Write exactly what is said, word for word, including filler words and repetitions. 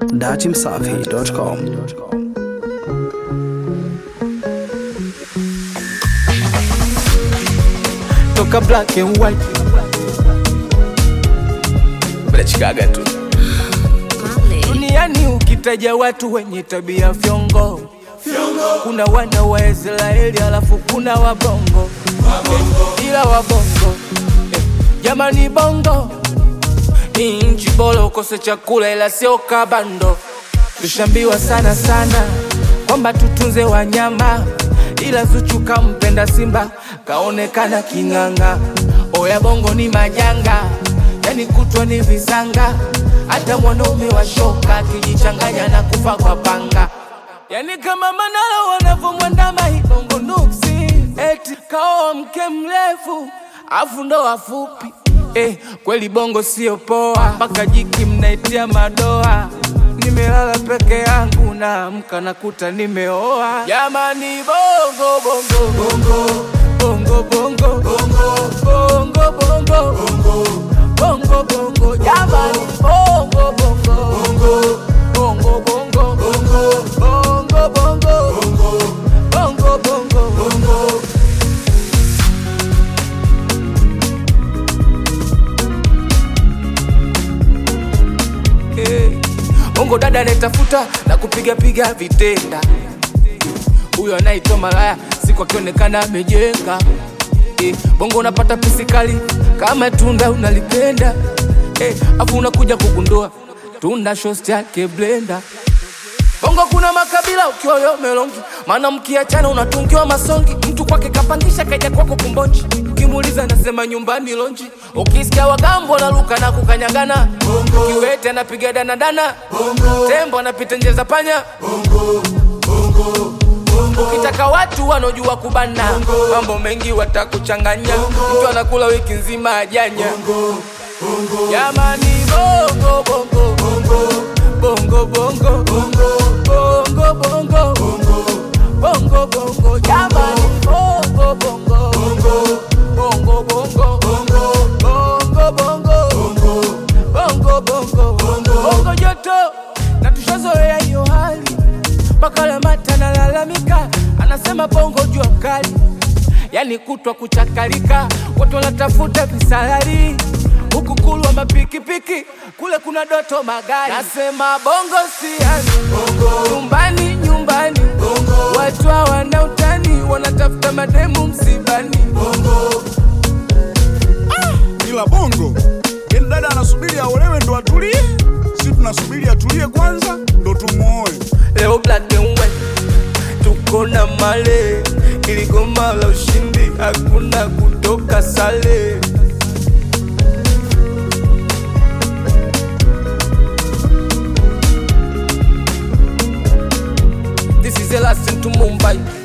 datimsafi dot com. Toka black and white Bila chikaga tu duniani ukitaja watu wenye tabia vyongo kuna wana wa Israeli alafu kuna wabongo eh, ila wabongo eh, jamani bongo ni nchi bora ukose chakula ila sio kabando. Tushambiwa sana sana kwamba tutunze wanyama ila Zuchu kampenda simba kaonekana kinganga. Oya bongo ni majanga yani kutwa ni visanga hata mwanaume wa shoka kijichanganya na kufa kwa panga. Yani kama Manara wanavomwandama hii bongo nuksi eti kao mke mrefu afu ndo wafupi eh, kweli bongo sio poa mpaka jiki mnaitia madoa. Nimelala peke yangu na amka nakuta nimeoa. Jamani bongo bongo bongo bongo bongo bongo bongo bongo bongo bongo jamani bongo bongo bongo bongo bongo bongo bongo bongo bongo bongo. Hey. Bongo dada netafuta na kupiga piga vitenda. Huyo anaitwa malaya siku akionekana amejenga. Eh, bongo unapata pisikali kama tunda unalipenda. Eh, afu unakuja kugundua tunda shosti yake blender. Bongo kuna makabila ukiwa yo melongi maana mkiachana unatungiwa masongi. Mtu kwake kapangisha kaja kwako kumbonji ukimuuliza anasema nyumbani lonji. Ukisikia wagambo na luka na kukanyagana kiwete anapiga dana dana tembo anapita nje za panya. Ukitaka watu wanojua kubana mambo mengi watakuchanganya. Mtu anakula wiki nzima ajanya. Jamani bongo bongo bongo bongo bongo bongo bongo bongo bongo jamani bongo bongo bongo bongo bongo bongo bongo bongo bongo joto na tushazoea hiyo hali. Bakala mata na lalamika anasema bongo jua kali yani kutwa kuchakalika watu wanatafuta visalari huku kulwa mapiki piki kule kuna doto magari. Nasema bongo siani nyumbani nyumbani bongo. Watu hawana utani wanatafuta mademu msibani bongo. Ah, ila bongo eni dada anasubiri aolewe ndo atulie. Sisi tunasubiri atulie kwanza ndo tumuoe. Leo black and white tuko na male ili goma la ushindi hakuna kutoka sale. This is the last thing to Mumbai.